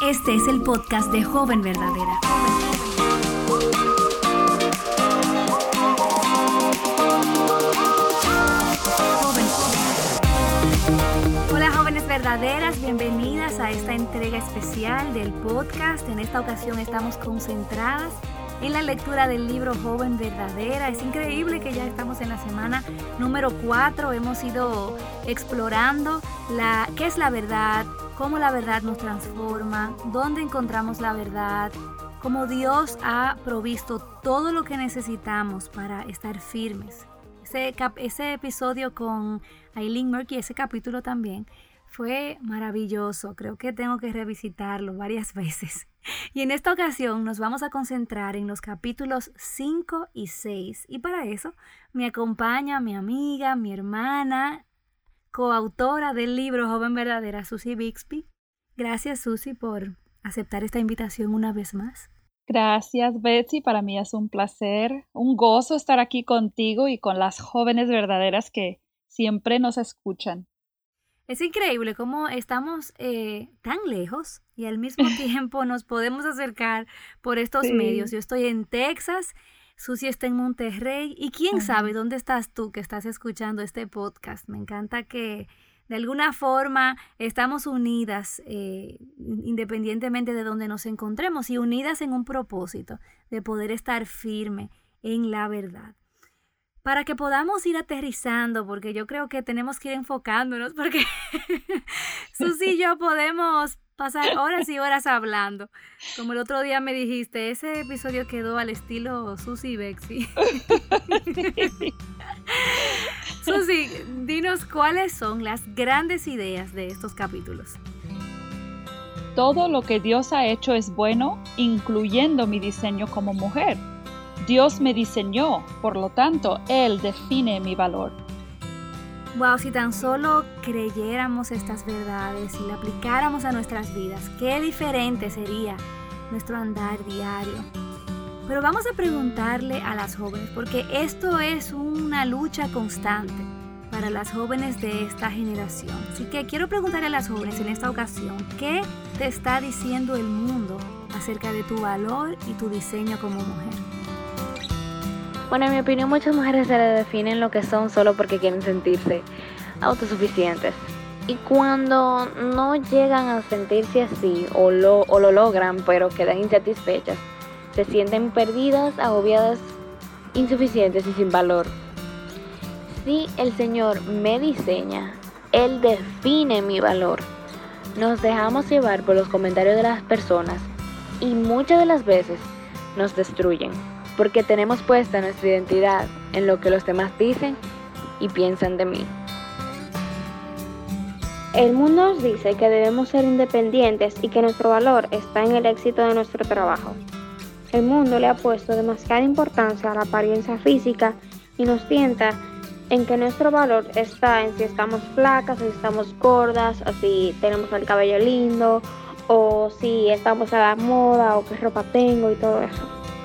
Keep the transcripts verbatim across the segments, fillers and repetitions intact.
Este es el podcast de Joven Verdadera. Joven, joven. Hola jóvenes verdaderas, bienvenidas a esta entrega especial del podcast. En esta ocasión estamos concentradas en la lectura del libro Joven Verdadera. Es increíble que ya estamos en la semana número cuatro. Hemos ido explorando la, qué es la verdad, cómo la verdad nos transforma, dónde encontramos la verdad, cómo Dios ha provisto todo lo que necesitamos para estar firmes. Ese, cap- ese episodio con Eileen Murky, ese capítulo también, fue maravilloso. Creo que tengo que revisitarlo varias veces. Y en esta ocasión nos vamos a concentrar en los capítulos cinco y seis. Y para eso me acompaña mi amiga, mi hermana, coautora del libro Joven Verdadera, Susie Bixby. Gracias, Susie, por aceptar esta invitación una vez más. Gracias, Betsy. Para mí es un placer, un gozo estar aquí contigo y con las jóvenes verdaderas que siempre nos escuchan. Es increíble cómo estamos eh, tan lejos y al mismo tiempo nos podemos acercar por estos Sí. medios. Yo estoy en Texas, Susie está en Monterrey y quién Ajá. sabe dónde estás tú que estás escuchando este podcast. Me encanta que de alguna forma estamos unidas eh, independientemente de donde nos encontremos y unidas en un propósito de poder estar firme en la verdad. Para que podamos ir aterrizando, porque yo creo que tenemos que ir enfocándonos, porque Susi y yo podemos pasar horas y horas hablando. Como el otro día me dijiste, ese episodio quedó al estilo Susi y Bexy. Susi, dinos cuáles son las grandes ideas de estos capítulos. Todo lo que Dios ha hecho es bueno, incluyendo mi diseño como mujer. Dios me diseñó, por lo tanto, Él define mi valor. Wow, si tan solo creyéramos estas verdades y la aplicáramos a nuestras vidas, qué diferente sería nuestro andar diario. Pero vamos a preguntarle a las jóvenes, porque esto es una lucha constante para las jóvenes de esta generación. Así que quiero preguntarle a las jóvenes en esta ocasión, ¿qué te está diciendo el mundo acerca de tu valor y tu diseño como mujer? Bueno, en mi opinión, muchas mujeres se definen lo que son solo porque quieren sentirse autosuficientes. Y cuando no llegan a sentirse así o lo, o lo logran, pero quedan insatisfechas, se sienten perdidas, agobiadas, insuficientes y sin valor. Si el Señor me diseña, Él define mi valor. Nos dejamos llevar por los comentarios de las personas y muchas de las veces nos destruyen. Porque tenemos puesta nuestra identidad en lo que los demás dicen y piensan de mí. El mundo nos dice que debemos ser independientes y que nuestro valor está en el éxito de nuestro trabajo. El mundo le ha puesto demasiada importancia a la apariencia física y nos tienta en que nuestro valor está en si estamos flacas, o si estamos gordas, o si tenemos el cabello lindo, o si estamos a la moda, o qué ropa tengo y todo eso.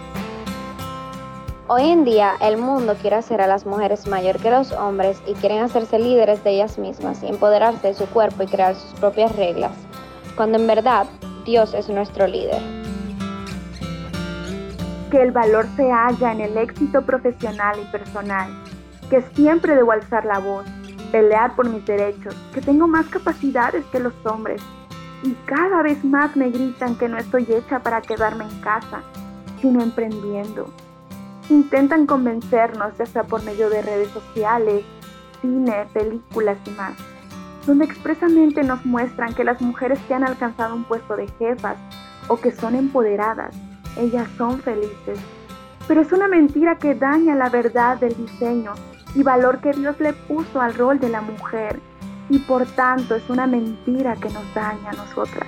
Hoy en día el mundo quiere hacer a las mujeres mayor que los hombres y quieren hacerse líderes de ellas mismas y empoderarse de su cuerpo y crear sus propias reglas, cuando en verdad Dios es nuestro líder. Que el valor se halla en el éxito profesional y personal, que siempre debo alzar la voz, pelear por mis derechos, que tengo más capacidades que los hombres y cada vez más me gritan que no estoy hecha para quedarme en casa, sino emprendiendo. Intentan convencernos, ya sea por medio de redes sociales, cine, películas y más, donde expresamente nos muestran que las mujeres que han alcanzado un puesto de jefas o que son empoderadas, ellas son felices. Pero es una mentira que daña la verdad del diseño y valor que Dios le puso al rol de la mujer, y por tanto es una mentira que nos daña a nosotras.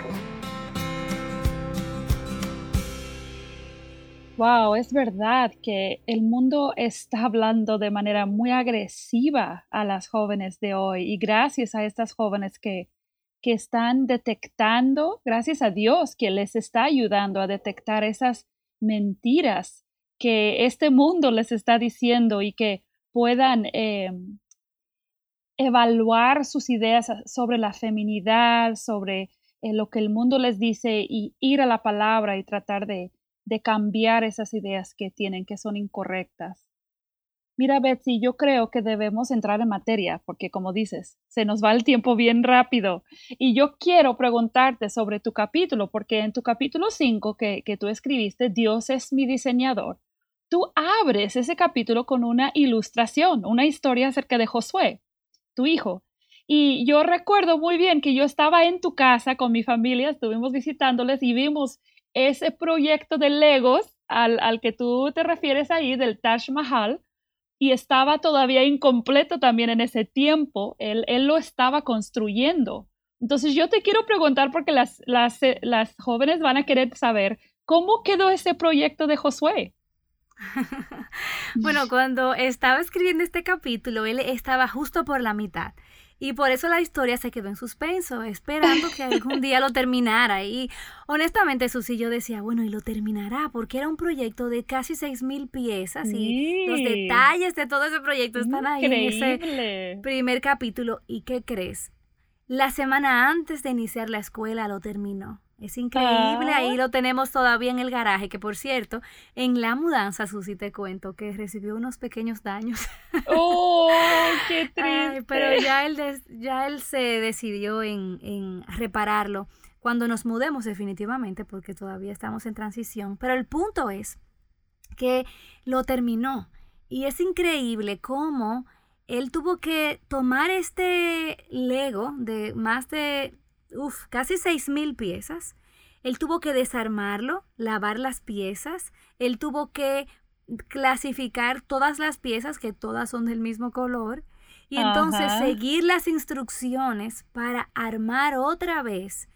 Wow, es verdad que el mundo está hablando de manera muy agresiva a las jóvenes de hoy y gracias a estas jóvenes que, que están detectando, gracias a Dios que les está ayudando a detectar esas mentiras que este mundo les está diciendo y que puedan eh, evaluar sus ideas sobre la feminidad, sobre eh, lo que el mundo les dice y ir a la palabra y tratar de, de cambiar esas ideas que tienen, que son incorrectas. Mira, Betsy, yo creo que debemos entrar en materia porque, como dices, se nos va el tiempo bien rápido. Y yo quiero preguntarte sobre tu capítulo, porque en tu capítulo cinco que, que tú escribiste, Dios es mi diseñador, tú abres ese capítulo con una ilustración, una historia acerca de Josué, tu hijo. Y yo recuerdo muy bien que yo estaba en tu casa con mi familia, estuvimos visitándoles y vimos ese proyecto de Legos al, al que tú te refieres ahí, del Taj Mahal, y estaba todavía incompleto también en ese tiempo. Él, él lo estaba construyendo. Entonces yo te quiero preguntar, porque las, las, las jóvenes van a querer saber, ¿cómo quedó ese proyecto de Josué? Bueno, cuando estaba escribiendo este capítulo, él estaba justo por la mitad. Y por eso la historia se quedó en suspenso, esperando que algún día lo terminara. Y honestamente, Susi, yo decía, bueno, y lo terminará, porque era un proyecto de casi seis mil piezas. Sí. Y los detalles de todo ese proyecto están ahí Increíble. en ese primer capítulo. ¿Y qué crees? La semana antes de iniciar la escuela lo terminó. Es increíble, Ah. ahí lo tenemos todavía en el garaje, que por cierto, en la mudanza, Susi, te cuento que recibió unos pequeños daños. ¡Oh, qué triste! Ay, pero ya él, des, ya él se decidió en, en repararlo cuando nos mudemos definitivamente, porque todavía estamos en transición. Pero el punto es que lo terminó y es increíble cómo él tuvo que tomar este Lego de más de... Uf, casi seis mil piezas. Él tuvo que desarmarlo, lavar las piezas. Él tuvo que clasificar todas las piezas, que todas son del mismo color. Y entonces Ajá. seguir las instrucciones para armar otra vez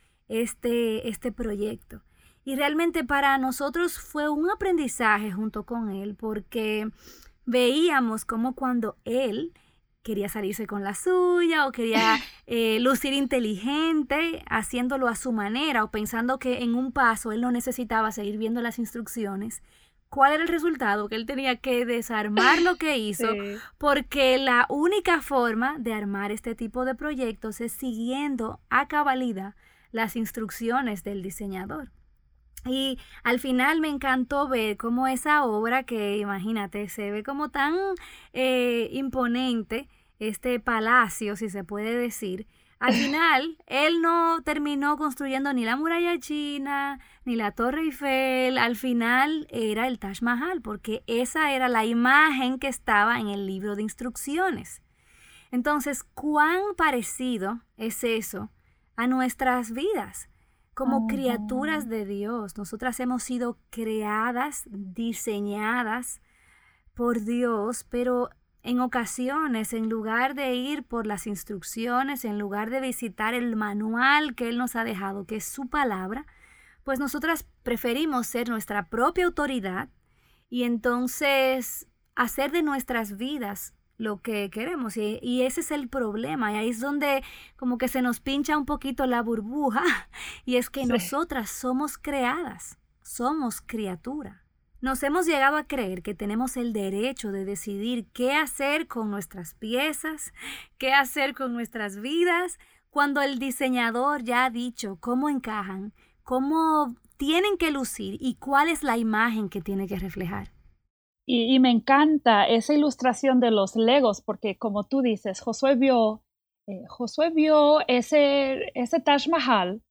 este, este proyecto. Y realmente para nosotros fue un aprendizaje junto con él, porque veíamos cómo cuando él quería salirse con la suya o quería eh, lucir inteligente, haciéndolo a su manera o pensando que en un paso él no necesitaba seguir viendo las instrucciones. ¿Cuál era el resultado? Que él tenía que desarmar lo que hizo, sí. Porque la única forma de armar este tipo de proyectos es siguiendo a cabalidad las instrucciones del diseñador. Y al final me encantó ver cómo esa obra, que imagínate, se ve como tan eh, imponente, este palacio, si se puede decir. Al final, él no terminó construyendo ni la muralla china, ni la Torre Eiffel. Al final era el Taj Mahal, porque esa era la imagen que estaba en el libro de instrucciones. Entonces, ¿cuán parecido es eso a nuestras vidas? Como uh-huh. criaturas de Dios, nosotras hemos sido creadas, diseñadas por Dios, pero en ocasiones, en lugar de ir por las instrucciones, en lugar de visitar el manual que Él nos ha dejado, que es su palabra, pues nosotras preferimos ser nuestra propia autoridad y entonces hacer de nuestras vidas lo que queremos, y, y ese es el problema, y ahí es donde como que se nos pincha un poquito la burbuja, y es que sí. Nosotras somos creadas, somos criatura. Nos hemos llegado a creer que tenemos el derecho de decidir qué hacer con nuestras piezas, qué hacer con nuestras vidas, cuando el diseñador ya ha dicho cómo encajan, cómo tienen que lucir y cuál es la imagen que tiene que reflejar. Y, y me encanta esa ilustración de los Legos, porque como tú dices, Josué vio, eh, Josué vio ese, ese Taj Mahal,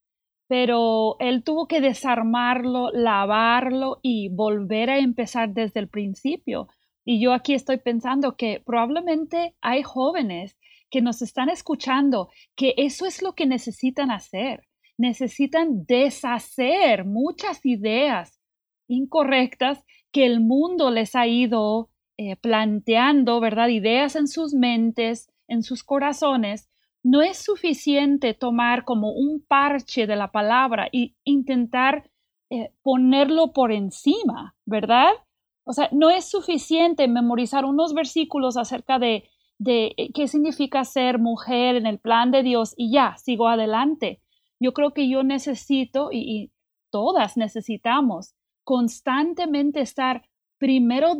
pero él tuvo que desarmarlo, lavarlo y volver a empezar desde el principio. Y yo aquí estoy pensando que probablemente hay jóvenes que nos están escuchando, que eso es lo que necesitan hacer. Necesitan deshacer muchas ideas incorrectas que el mundo les ha ido eh, planteando, ¿verdad? Ideas en sus mentes, en sus corazones. No es suficiente tomar como un parche de la palabra e intentar eh, ponerlo por encima, ¿verdad? O sea, no es suficiente memorizar unos versículos acerca de, de eh, qué significa ser mujer en el plan de Dios y ya, sigo adelante. Yo creo que yo necesito, y, y todas necesitamos, constantemente estar primero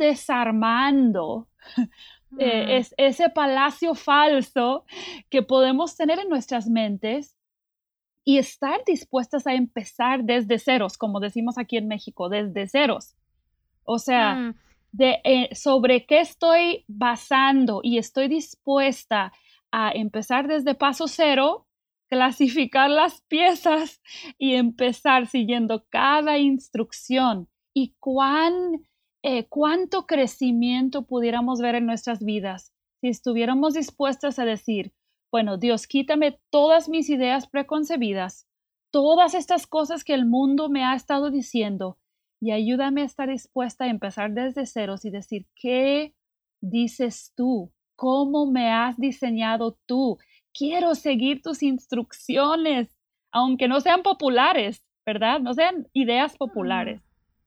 desarmando mm. eh, es, ese palacio falso que podemos tener en nuestras mentes y estar dispuestas a empezar desde ceros, como decimos aquí en México, desde ceros. O sea, mm. de, eh, sobre qué estoy basando y estoy dispuesta a empezar desde paso cero, clasificar las piezas y empezar siguiendo cada instrucción. Y cuán, eh, cuánto crecimiento pudiéramos ver en nuestras vidas si estuviéramos dispuestas a decir, bueno, Dios, quítame todas mis ideas preconcebidas, todas estas cosas que el mundo me ha estado diciendo, y ayúdame a estar dispuesta a empezar desde ceros y decir, ¿qué dices tú? ¿Cómo me has diseñado tú? Quiero seguir tus instrucciones, aunque no sean populares, ¿verdad? No sean ideas populares.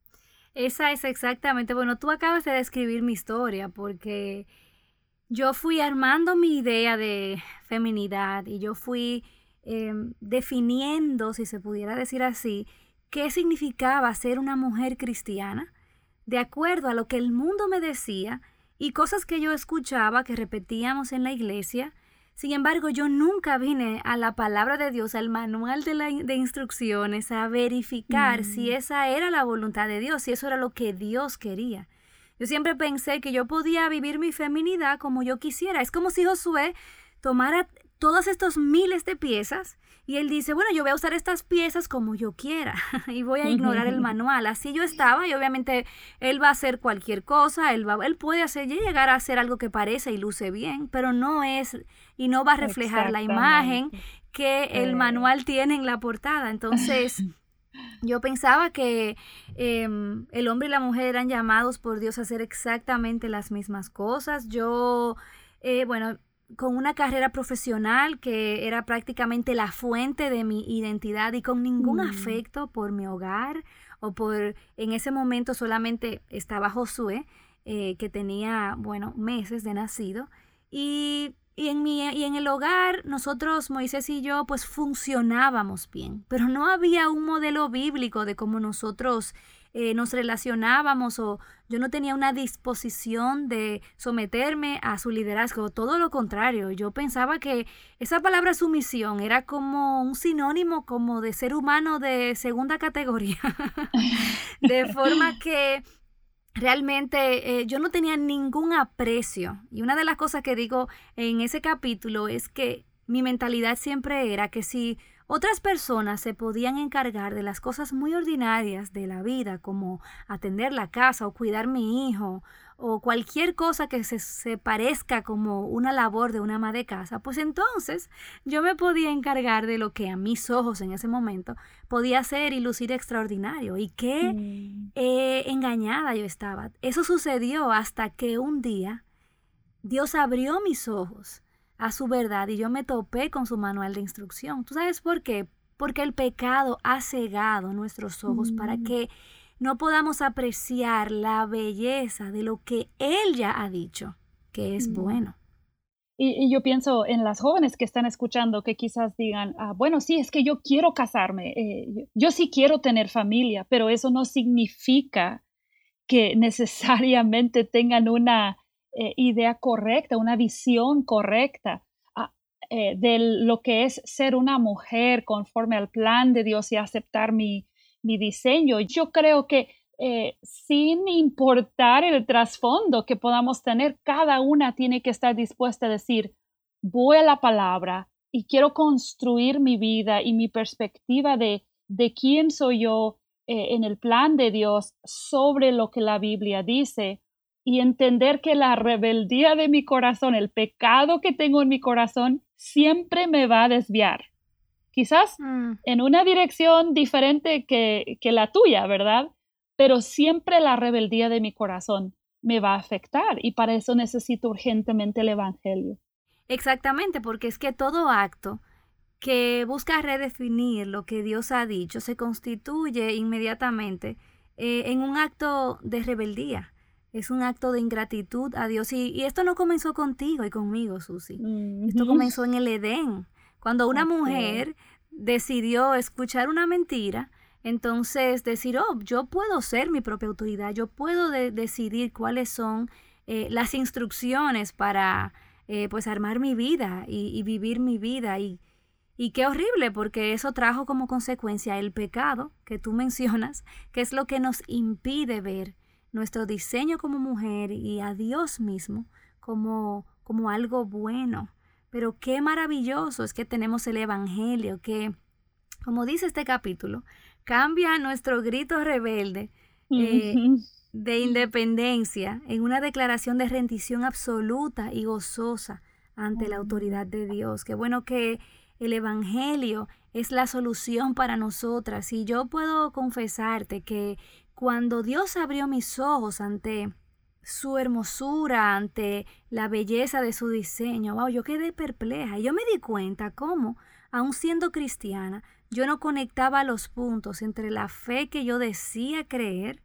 Esa es exactamente, bueno, tú acabas de describir mi historia, porque yo fui armando mi idea de feminidad y yo fui eh, definiendo, si se pudiera decir así, qué significaba ser una mujer cristiana, de acuerdo a lo que el mundo me decía y cosas que yo escuchaba, que repetíamos en la iglesia. Sin embargo, yo nunca vine a la palabra de Dios, al manual de, la, de instrucciones, a verificar mm. si esa era la voluntad de Dios, si eso era lo que Dios quería. Yo siempre pensé que yo podía vivir mi feminidad como yo quisiera. Es como si Josué tomara todas estas miles de piezas y él dice, bueno, yo voy a usar estas piezas como yo quiera y voy a ignorar el manual. Así yo estaba y obviamente él va a hacer cualquier cosa, él, va, él puede hacer, llegar a hacer algo que parece y luce bien, pero no es y no va a reflejar la imagen que el manual tiene en la portada. Entonces yo pensaba que eh, el hombre y la mujer eran llamados por Dios a hacer exactamente las mismas cosas. Yo, eh, bueno, con una carrera profesional que era prácticamente la fuente de mi identidad y con ningún mm. afecto por mi hogar o por, en ese momento solamente estaba Josué, eh, que tenía, bueno, meses de nacido. Y, y, en mi, y en el hogar nosotros, Moisés y yo, pues funcionábamos bien, pero no había un modelo bíblico de cómo nosotros Eh, nos relacionábamos, o yo no tenía una disposición de someterme a su liderazgo, todo lo contrario. Yo pensaba que esa palabra sumisión era como un sinónimo como de ser humano de segunda categoría, de forma que realmente eh, yo no tenía ningún aprecio. Y una de las cosas que digo en ese capítulo es que mi mentalidad siempre era que si otras personas se podían encargar de las cosas muy ordinarias de la vida, como atender la casa o cuidar a mi hijo, o cualquier cosa que se, se parezca como una labor de una ama de casa, pues entonces yo me podía encargar de lo que a mis ojos en ese momento podía hacer y lucir extraordinario. Y qué mm. eh, engañada yo estaba. Eso sucedió hasta que un día Dios abrió mis ojos a su verdad y yo me topé con su manual de instrucción. ¿Tú sabes por qué? Porque el pecado ha cegado nuestros ojos mm. para que no podamos apreciar la belleza de lo que Él ya ha dicho, que es mm. bueno. Y, y yo pienso en las jóvenes que están escuchando que quizás digan, ah, bueno, sí, es que yo quiero casarme, eh, yo, yo sí quiero tener familia, pero eso no significa que necesariamente tengan una Eh, idea correcta, una visión correcta uh, eh, de lo que es ser una mujer conforme al plan de Dios y aceptar mi, mi diseño. Yo creo que eh, sin importar el trasfondo que podamos tener, cada una tiene que estar dispuesta a decir, voy a la palabra y quiero construir mi vida y mi perspectiva de, de quién soy yo eh, en el plan de Dios sobre lo que la Biblia dice. Y entender que la rebeldía de mi corazón, el pecado que tengo en mi corazón, siempre me va a desviar. Quizás mm. en una dirección diferente que, que la tuya, ¿verdad? Pero siempre la rebeldía de mi corazón me va a afectar y para eso necesito urgentemente el Evangelio. Exactamente, porque es que todo acto que busca redefinir lo que Dios ha dicho se constituye inmediatamente eh, en un acto de rebeldía. Es un acto de ingratitud a Dios. Y, y esto no comenzó contigo y conmigo, Susi. Mm-hmm. Esto comenzó en el Edén. Cuando una okay. mujer decidió escuchar una mentira, entonces decir, oh, yo puedo ser mi propia autoridad. Yo puedo de- decidir cuáles son eh, las instrucciones para eh, pues armar mi vida y, y vivir mi vida. Y, Y qué horrible, porque eso trajo como consecuencia el pecado que tú mencionas, que es lo que nos impide ver nuestro diseño como mujer y a Dios mismo como, como algo bueno. Pero qué maravilloso es que tenemos el Evangelio, que, como dice este capítulo, cambia nuestro grito rebelde eh, de independencia en una declaración de rendición absoluta y gozosa ante la autoridad de Dios. Qué bueno que el Evangelio es la solución para nosotras. Y yo puedo confesarte que cuando Dios abrió mis ojos ante su hermosura, ante la belleza de su diseño, wow, yo quedé perpleja. Y yo me di cuenta cómo, aun siendo cristiana, yo no conectaba los puntos entre la fe que yo decía creer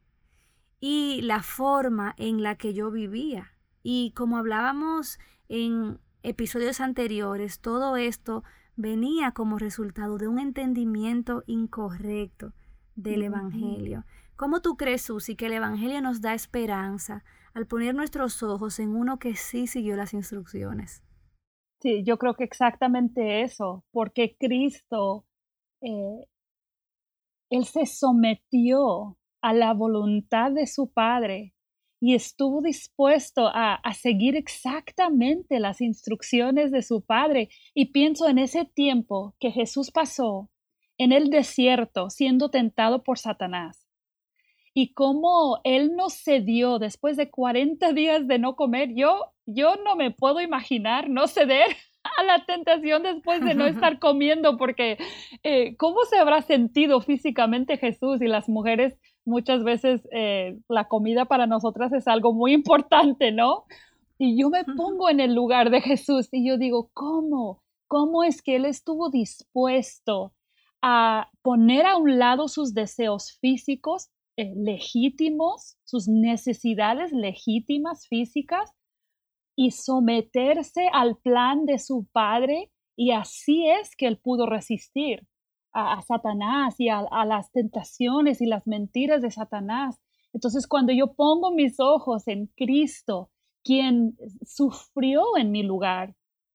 y la forma en la que yo vivía. Y como hablábamos en episodios anteriores, todo esto venía como resultado de un entendimiento incorrecto del uh-huh. Evangelio. ¿Cómo tú crees, Susi, que el Evangelio nos da esperanza al poner nuestros ojos en uno que sí siguió las instrucciones? Sí, yo creo que exactamente eso, porque Cristo, eh, Él se sometió a la voluntad de su Padre y estuvo dispuesto a, a seguir exactamente las instrucciones de su Padre. Y pienso en ese tiempo que Jesús pasó en el desierto siendo tentado por Satanás. Y cómo Él no cedió después de cuarenta días de no comer. Yo, yo no me puedo imaginar no ceder a la tentación después de no estar comiendo, porque eh, ¿cómo se habrá sentido físicamente Jesús? Y las mujeres muchas veces eh, la comida para nosotras es algo muy importante, ¿no? Y yo me pongo en el lugar de Jesús y yo digo, ¿cómo? ¿Cómo es que Él estuvo dispuesto a poner a un lado sus deseos físicos eh, legítimos, sus necesidades legítimas físicas, y someterse al plan de su Padre? Y así es que Él pudo resistir a, a Satanás y a, a las tentaciones y las mentiras de Satanás. Entonces, cuando yo pongo mis ojos en Cristo, quien sufrió en mi lugar,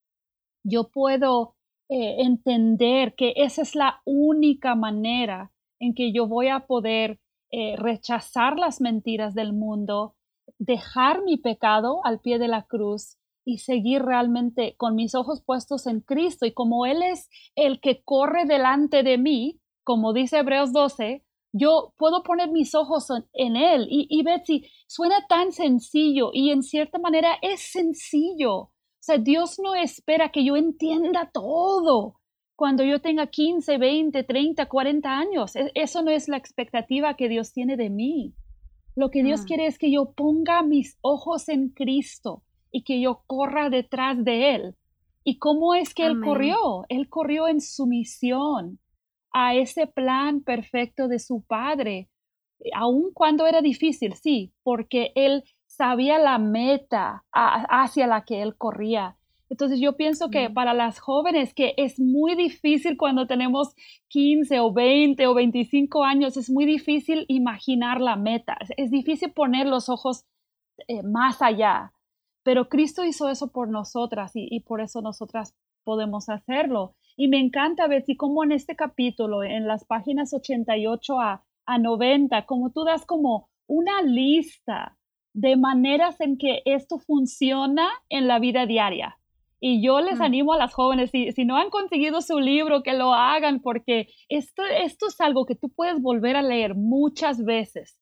yo puedo eh, entender que esa es la única manera en que yo voy a poder eh, rechazar las mentiras del mundo, dejar mi pecado al pie de la cruz y seguir realmente con mis ojos puestos en Cristo. Y como Él es el que corre delante de mí, como dice Hebreos doce, yo puedo poner mis ojos en, en Él. Y, y Betsy, suena tan sencillo y en cierta manera es sencillo. O sea, Dios no espera que yo entienda todo cuando yo tenga quince, veinte, treinta, cuarenta años. Eso no es la expectativa que Dios tiene de mí. Lo que Dios mm. quiere es que yo ponga mis ojos en Cristo y que yo corra detrás de Él. ¿Y cómo es que Amén. Él corrió? Él corrió en sumisión a ese plan perfecto de su Padre, aun cuando era difícil, sí, porque Él sabía la meta a, hacia la que Él corría. Entonces yo pienso que mm. para las jóvenes, que es muy difícil cuando tenemos quince o veinte o veinticinco años, es muy difícil imaginar la meta, es, es difícil poner los ojos eh, más allá, pero Cristo hizo eso por nosotras y, y por eso nosotras podemos hacerlo. Y me encanta, Betsy, cómo en este capítulo, en las páginas ochenta y ocho a noventa, como tú das como una lista de maneras en que esto funciona en la vida diaria. Y yo les mm. animo a las jóvenes, si, si no han conseguido su libro, que lo hagan, porque esto, esto es algo que tú puedes volver a leer muchas veces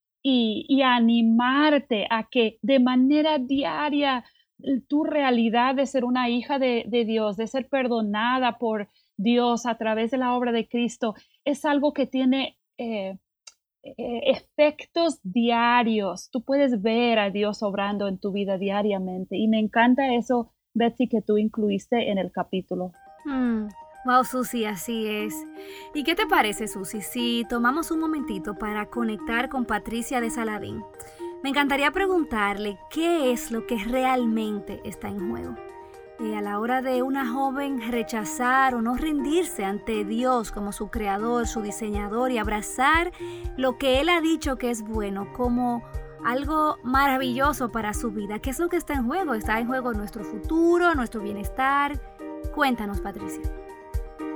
y, y animarte a que de manera diaria tu realidad de ser una hija de, de Dios, de ser perdonada por Dios a través de la obra de Cristo, es algo que tiene eh, eh, efectos diarios. Tú puedes ver a Dios obrando en tu vida diariamente. Y me encanta eso, Betsy, que tú incluiste en el capítulo. Mm. Wow, Susi, así es. ¿Y qué te parece, Susi, si tomamos un momentito para conectar con Patricia de Saladín? Me encantaría preguntarle qué es lo que realmente está en juego. Eh, a la hora de una joven rechazar o no rendirse ante Dios como su creador, su diseñador, y abrazar lo que Él ha dicho que es bueno como algo maravilloso para su vida. ¿Qué es lo que está en juego? Está en juego nuestro futuro, nuestro bienestar. Cuéntanos, Patricia.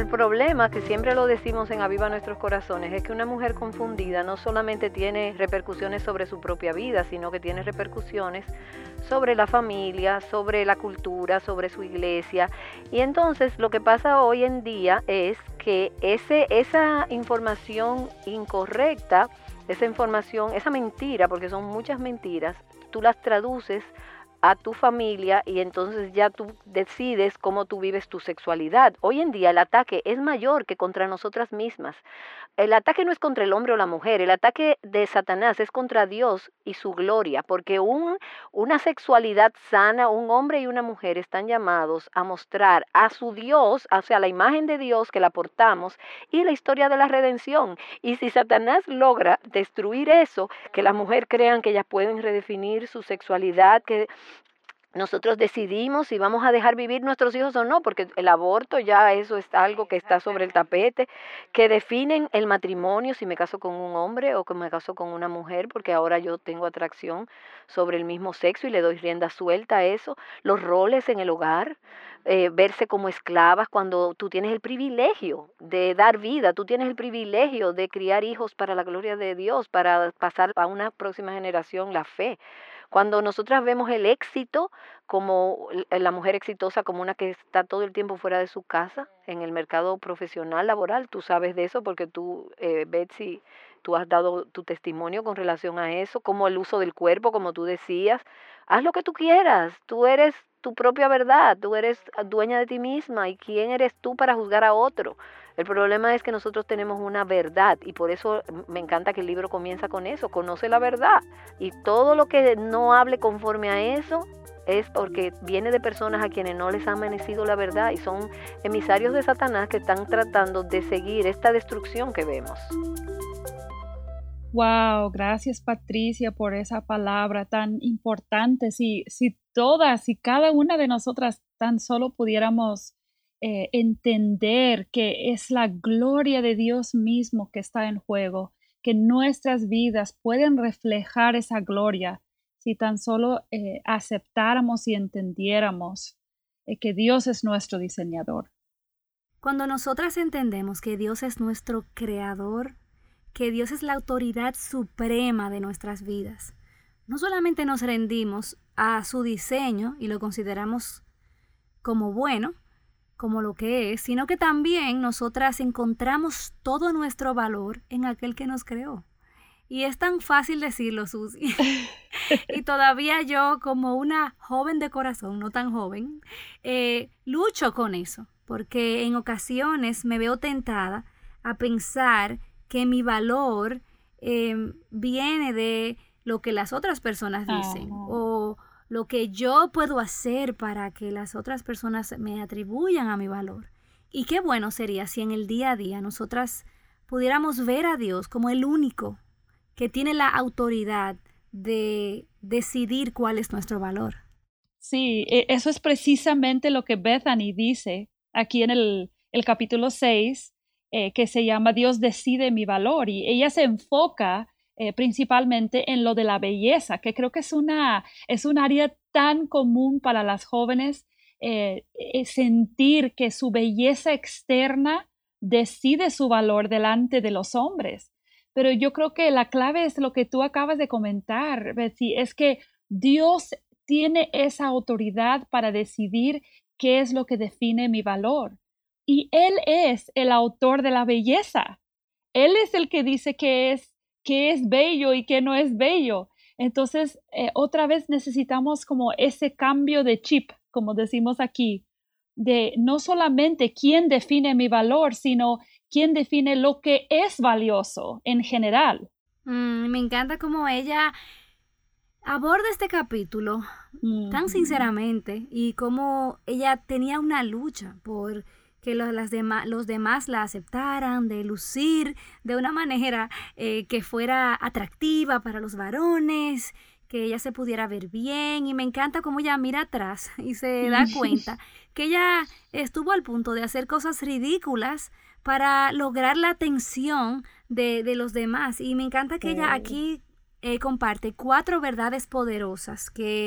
problema, que siempre lo decimos en Aviva Nuestros Corazones, es que una mujer confundida no solamente tiene repercusiones sobre su propia vida, sino que tiene repercusiones sobre la familia, sobre la cultura, sobre su iglesia. Y entonces lo que pasa hoy en día es que ese, esa información incorrecta, esa información, esa mentira, porque son muchas mentiras, tú las traduces a tu familia y entonces ya tú decides cómo tú vives tu sexualidad. Hoy en día el ataque es mayor que contra nosotras mismas. El ataque no es contra el hombre o la mujer, el ataque de Satanás es contra Dios y su gloria, porque un, una sexualidad sana, un hombre y una mujer están llamados a mostrar a su Dios, o sea, la imagen de Dios que la portamos y la historia de la redención. Y si Satanás logra destruir eso, que las mujeres crean que ellas pueden redefinir su sexualidad, que nosotros decidimos si vamos a dejar vivir nuestros hijos o no, porque el aborto ya eso es algo que está sobre el tapete, que definen el matrimonio, si me caso con un hombre o que me caso con una mujer, porque ahora yo tengo atracción sobre el mismo sexo y le doy rienda suelta a eso, los roles en el hogar, eh, verse como esclavas cuando tú tienes el privilegio de dar vida, tú tienes el privilegio de criar hijos para la gloria de Dios, para pasar a una próxima generación la fe. Cuando nosotras vemos el éxito como la mujer exitosa como una que está todo el tiempo fuera de su casa, en el mercado profesional, laboral, tú sabes de eso porque tú, eh, Betsy, tú has dado tu testimonio con relación a eso, como el uso del cuerpo, como tú decías. Haz lo que tú quieras, tú eres tu propia verdad, tú eres dueña de ti misma y quién eres tú para juzgar a otro. El problema es que nosotros tenemos una verdad y por eso me encanta que el libro comienza con eso, conoce la verdad. Y todo lo que no hable conforme a eso es porque viene de personas a quienes no les ha amanecido la verdad y son emisarios de Satanás que están tratando de seguir esta destrucción que vemos. Wow, gracias Patricia por esa palabra tan importante. Si, si todas, si cada una de nosotras tan solo pudiéramos Eh, entender que es la gloria de Dios mismo que está en juego, que nuestras vidas pueden reflejar esa gloria si tan solo eh, aceptáramos y entendiéramos eh, que Dios es nuestro diseñador. Cuando nosotras entendemos que Dios es nuestro creador, que Dios es la autoridad suprema de nuestras vidas, no solamente nos rendimos a su diseño y lo consideramos como bueno, como lo que es, sino que también nosotras encontramos todo nuestro valor en aquel que nos creó. Y es tan fácil decirlo, Susi. Y todavía yo, como una joven de corazón, no tan joven, eh, lucho con eso, porque en ocasiones me veo tentada a pensar que mi valor eh, viene de lo que las otras personas dicen, uh-huh. o lo que yo puedo hacer para que las otras personas me atribuyan a mi valor. Y qué bueno sería si en el día a día nosotras pudiéramos ver a Dios como el único que tiene la autoridad de decidir cuál es nuestro valor. Sí, eso es precisamente lo que Bethany dice aquí en el, el capítulo seis, eh, que se llama Dios decide mi valor, y ella se enfoca Eh, principalmente en lo de la belleza, que creo que es una es un área tan común para las jóvenes, eh, eh, sentir que su belleza externa decide su valor delante de los hombres. Pero yo creo que la clave es lo que tú acabas de comentar, Betsy, es que Dios tiene esa autoridad para decidir qué es lo que define mi valor. Y Él es el autor de la belleza. Él es el que dice que es qué es bello y qué no es bello. Entonces, eh, otra vez necesitamos como ese cambio de chip, como decimos aquí, de no solamente quién define mi valor, sino quién define lo que es valioso en general. Mm, me encanta cómo ella aborda este capítulo mm-hmm. tan sinceramente y cómo ella tenía una lucha por que los, las dema, los demás la aceptaran, de lucir de una manera eh, que fuera atractiva para los varones, que ella se pudiera ver bien, y me encanta cómo ella mira atrás y se da cuenta que ella estuvo al punto de hacer cosas ridículas para lograr la atención de, de los demás, y me encanta que ella aquí eh, comparte cuatro verdades poderosas que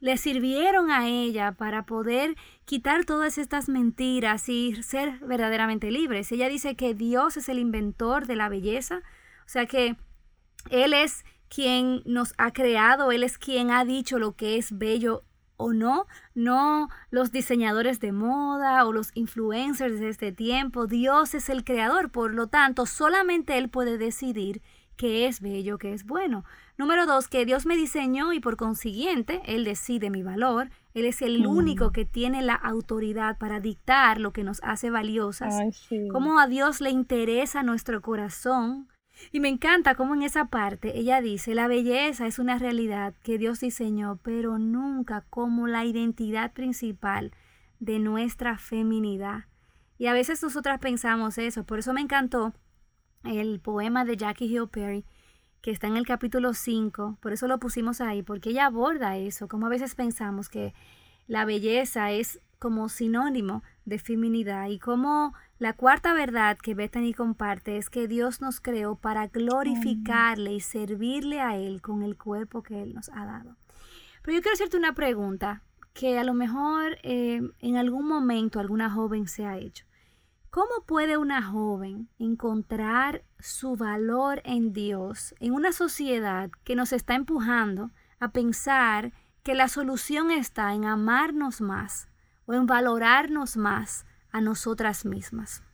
le sirvieron a ella para poder quitar todas estas mentiras y ser verdaderamente libres. Ella dice que Dios es el inventor de la belleza, o sea que Él es quien nos ha creado, Él es quien ha dicho lo que es bello o no, no los diseñadores de moda o los influencers de este tiempo. Dios es el creador, por lo tanto, solamente Él puede decidir qué es bello, qué es bueno. Número dos, que Dios me diseñó y por consiguiente Él decide mi valor. Él es el mm. único que tiene la autoridad para dictar lo que nos hace valiosas. Ay, sí. Cómo a Dios le interesa nuestro corazón. Y me encanta cómo en esa parte ella dice, la belleza es una realidad que Dios diseñó, pero nunca como la identidad principal de nuestra feminidad. Y a veces nosotras pensamos eso, por eso me encantó el poema de Jackie Hill Perry, que está en el capítulo cinco, por eso lo pusimos ahí, porque ella aborda eso, como a veces pensamos que la belleza es como sinónimo de feminidad y como la cuarta verdad que Bethany comparte es que Dios nos creó para glorificarle y servirle a Él con el cuerpo que Él nos ha dado. Pero yo quiero hacerte una pregunta que a lo mejor eh, en algún momento alguna joven se ha hecho. ¿Cómo puede una joven encontrar su valor en Dios en una sociedad que nos está empujando a pensar que la solución está en amarnos más o en valorarnos más a nosotras mismas?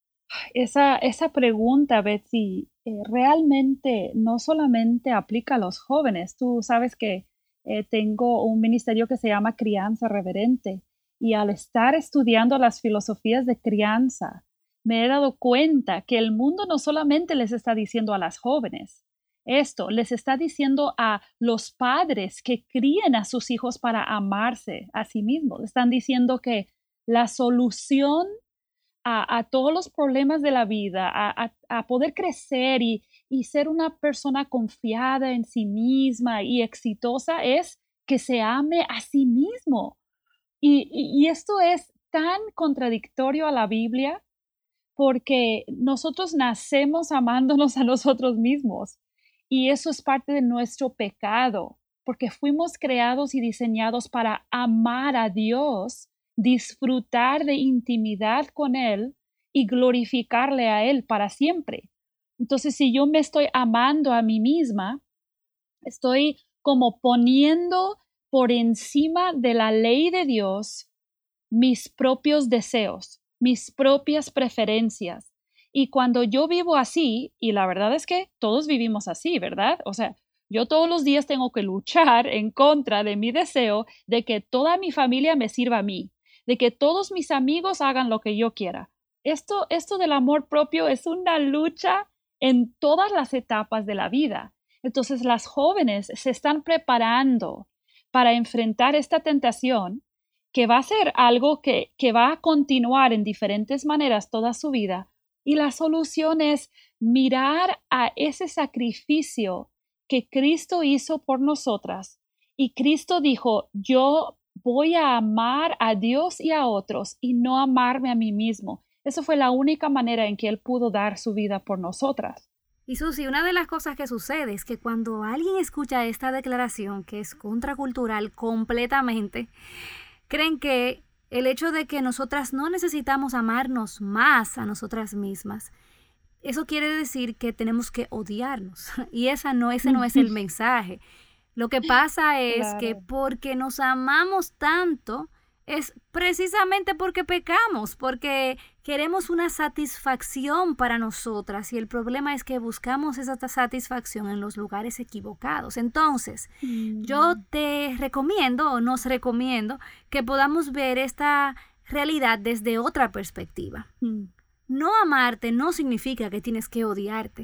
Esa, esa pregunta, Betsy, eh, realmente no solamente aplica a los jóvenes. Tú sabes que eh, tengo un ministerio que se llama Crianza Reverente y al estar estudiando las filosofías de crianza, me he dado cuenta que el mundo no solamente les está diciendo a las jóvenes esto, les está diciendo a los padres que críen a sus hijos para amarse a sí mismos. Están diciendo que la solución a, a todos los problemas de la vida, a, a, a poder crecer y, y ser una persona confiada en sí misma y exitosa es que se ame a sí mismo. Y, y, y esto es tan contradictorio a la Biblia porque nosotros nacemos amándonos a nosotros mismos. Y eso es parte de nuestro pecado, porque fuimos creados y diseñados para amar a Dios, disfrutar de intimidad con Él y glorificarle a Él para siempre. Entonces, si yo me estoy amando a mí misma, estoy como poniendo por encima de la ley de Dios mis propios deseos, mis propias preferencias. Y cuando yo vivo así, y la verdad es que todos vivimos así, ¿verdad? O sea, yo todos los días tengo que luchar en contra de mi deseo de que toda mi familia me sirva a mí, de que todos mis amigos hagan lo que yo quiera. Esto, esto del amor propio es una lucha en todas las etapas de la vida. Entonces, las jóvenes se están preparando para enfrentar esta tentación que va a ser algo que, que va a continuar en diferentes maneras toda su vida. Y la solución es mirar a ese sacrificio que Cristo hizo por nosotras. Y Cristo dijo, yo voy a amar a Dios y a otros y no amarme a mí mismo. Esa fue la única manera en que Él pudo dar su vida por nosotras. Y Susi, una de las cosas que sucede es que cuando alguien escucha esta declaración, que es contracultural completamente, creen que el hecho de que nosotras no necesitamos amarnos más a nosotras mismas, eso quiere decir que tenemos que odiarnos. Y esa no, ese no es el mensaje. Lo que pasa es claro. que porque nos amamos tanto, es precisamente porque pecamos, porque queremos una satisfacción para nosotras y el problema es que buscamos esa satisfacción en los lugares equivocados. Entonces, mm. yo te recomiendo o nos recomiendo que podamos ver esta realidad desde otra perspectiva. Mm. No amarte no significa que tienes que odiarte,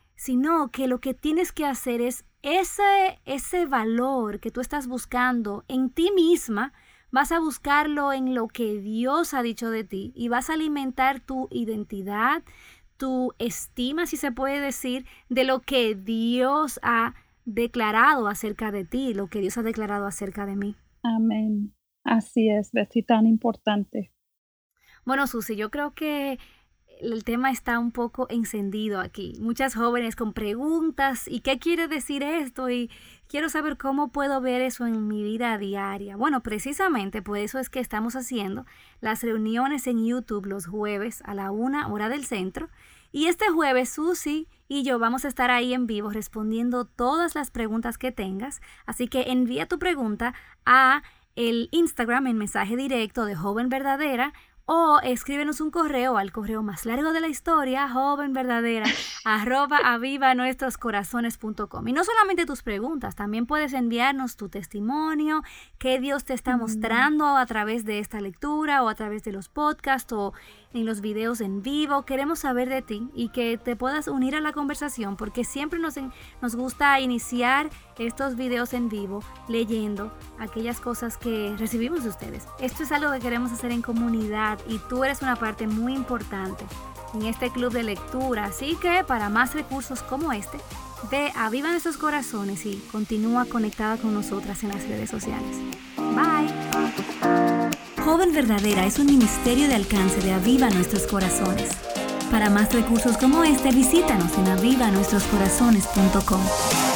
sino que lo que tienes que hacer es ese, ese valor que tú estás buscando en ti misma, vas a buscarlo en lo que Dios ha dicho de ti y vas a alimentar tu identidad, tu estima, si se puede decir, de lo que Dios ha declarado acerca de ti, lo que Dios ha declarado acerca de mí. Amén. Así es, Betsy, tan importante. Bueno, Susi, yo creo que el tema está un poco encendido aquí. Muchas jóvenes con preguntas, ¿y qué quiere decir esto? Y quiero saber cómo puedo ver eso en mi vida diaria. Bueno, precisamente por eso es que estamos haciendo las reuniones en YouTube los jueves a la una hora del centro. Y este jueves Susi y yo vamos a estar ahí en vivo respondiendo todas las preguntas que tengas. Así que envía tu pregunta a el Instagram en mensaje directo de Joven Verdadera, o escríbenos un correo al correo más largo de la historia, jovenverdadera, arroba avivanuestroscorazones punto com. Y no solamente tus preguntas, también puedes enviarnos tu testimonio, qué Dios te está mostrando a través de esta lectura o a través de los podcasts o en los videos en vivo. Queremos saber de ti y que te puedas unir a la conversación, porque siempre nos, nos gusta iniciar estos videos en vivo leyendo aquellas cosas que recibimos de ustedes. Esto es algo que queremos hacer en comunidad y tú eres una parte muy importante en este club de lectura. Así que para más recursos como este, ve a Aviva Nuestros Corazones y continúa conectada con nosotras en las redes sociales. Bye. Joven Verdadera es un ministerio de alcance de Aviva Nuestros Corazones. Para más recursos como este, visítanos en aviva nuestros corazones punto com.